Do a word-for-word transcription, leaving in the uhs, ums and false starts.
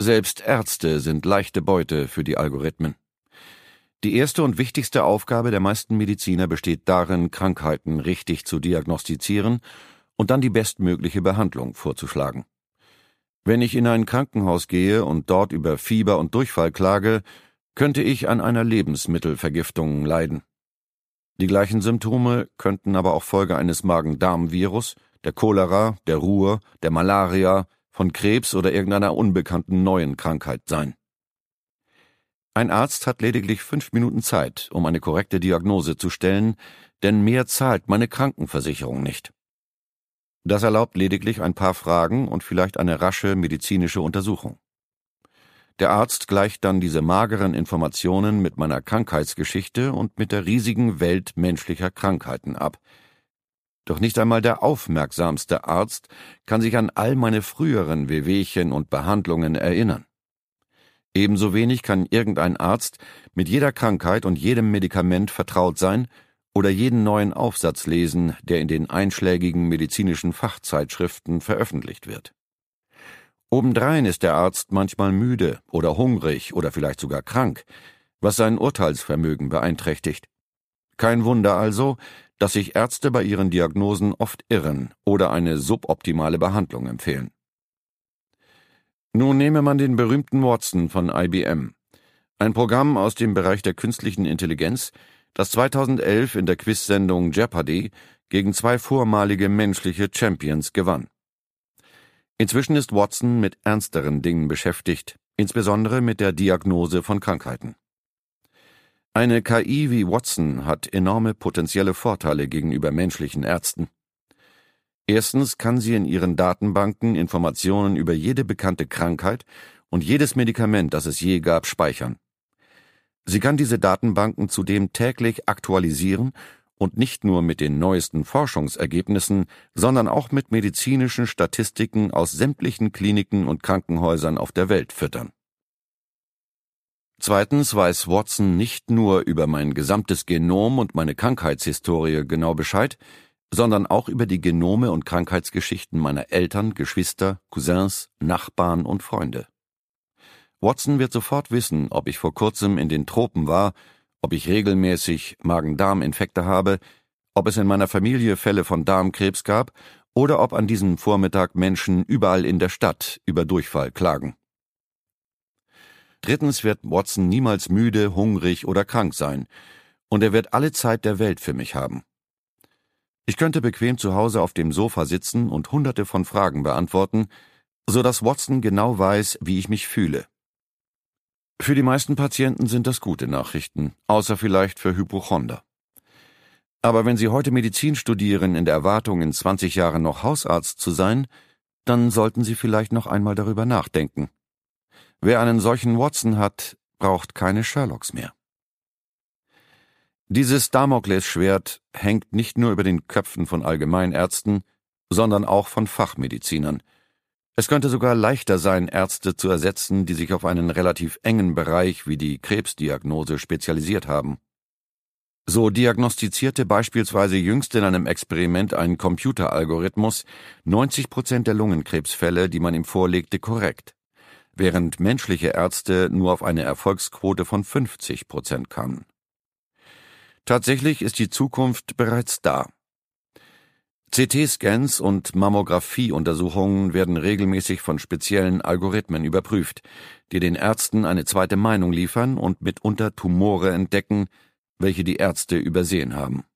Selbst Ärzte sind leichte Beute für die Algorithmen. Die erste und wichtigste Aufgabe der meisten Mediziner besteht darin, Krankheiten richtig zu diagnostizieren und dann die bestmögliche Behandlung vorzuschlagen. Wenn ich in ein Krankenhaus gehe und dort über Fieber und Durchfall klage, könnte ich an einer Lebensmittelvergiftung leiden. Die gleichen Symptome könnten aber auch Folge eines Magen-Darm-Virus, der Cholera, der Ruhr, der Malaria, von Krebs oder irgendeiner unbekannten neuen Krankheit sein. Ein Arzt hat lediglich fünf Minuten Zeit, um eine korrekte Diagnose zu stellen, denn mehr zahlt meine Krankenversicherung nicht. Das erlaubt lediglich ein paar Fragen und vielleicht eine rasche medizinische Untersuchung. Der Arzt gleicht dann diese mageren Informationen mit meiner Krankheitsgeschichte und mit der riesigen Welt menschlicher Krankheiten ab. Doch nicht einmal der aufmerksamste Arzt kann sich an all meine früheren Wehwehchen und Behandlungen erinnern. Ebenso wenig kann irgendein Arzt mit jeder Krankheit und jedem Medikament vertraut sein oder jeden neuen Aufsatz lesen, der in den einschlägigen medizinischen Fachzeitschriften veröffentlicht wird. Obendrein ist der Arzt manchmal müde oder hungrig oder vielleicht sogar krank, was sein Urteilsvermögen beeinträchtigt. Kein Wunder also, dass sich Ärzte bei ihren Diagnosen oft irren oder eine suboptimale Behandlung empfehlen. Nun nehme man den berühmten Watson von I B M, ein Programm aus dem Bereich der künstlichen Intelligenz, das zweitausendelf in der Quizsendung Jeopardy gegen zwei vormalige menschliche Champions gewann. Inzwischen ist Watson mit ernsteren Dingen beschäftigt, insbesondere mit der Diagnose von Krankheiten. Eine K I wie Watson hat enorme potenzielle Vorteile gegenüber menschlichen Ärzten. Erstens kann sie in ihren Datenbanken Informationen über jede bekannte Krankheit und jedes Medikament, das es je gab, speichern. Sie kann diese Datenbanken zudem täglich aktualisieren und nicht nur mit den neuesten Forschungsergebnissen, sondern auch mit medizinischen Statistiken aus sämtlichen Kliniken und Krankenhäusern auf der Welt füttern. Zweitens weiß Watson nicht nur über mein gesamtes Genom und meine Krankheitshistorie genau Bescheid, sondern auch über die Genome und Krankheitsgeschichten meiner Eltern, Geschwister, Cousins, Nachbarn und Freunde. Watson wird sofort wissen, ob ich vor kurzem in den Tropen war, ob ich regelmäßig Magen-Darm-Infekte habe, ob es in meiner Familie Fälle von Darmkrebs gab oder ob an diesem Vormittag Menschen überall in der Stadt über Durchfall klagen. Drittens wird Watson niemals müde, hungrig oder krank sein, und er wird alle Zeit der Welt für mich haben. Ich könnte bequem zu Hause auf dem Sofa sitzen und hunderte von Fragen beantworten, so dass Watson genau weiß, wie ich mich fühle. Für die meisten Patienten sind das gute Nachrichten, außer vielleicht für Hypochonder. Aber wenn Sie heute Medizin studieren in der Erwartung, in zwanzig Jahren noch Hausarzt zu sein, dann sollten Sie vielleicht noch einmal darüber nachdenken. Wer einen solchen Watson hat, braucht keine Sherlocks mehr. Dieses Damoklesschwert hängt nicht nur über den Köpfen von Allgemeinärzten, sondern auch von Fachmedizinern. Es könnte sogar leichter sein, Ärzte zu ersetzen, die sich auf einen relativ engen Bereich wie die Krebsdiagnose spezialisiert haben. So diagnostizierte beispielsweise jüngst in einem Experiment ein Computeralgorithmus neunzig Prozent der Lungenkrebsfälle, die man ihm vorlegte, korrekt, während menschliche Ärzte nur auf eine Erfolgsquote von fünfzig Prozent kamen. Tatsächlich ist die Zukunft bereits da. C T-Scans und Mammographieuntersuchungen werden regelmäßig von speziellen Algorithmen überprüft, die den Ärzten eine zweite Meinung liefern und mitunter Tumore entdecken, welche die Ärzte übersehen haben.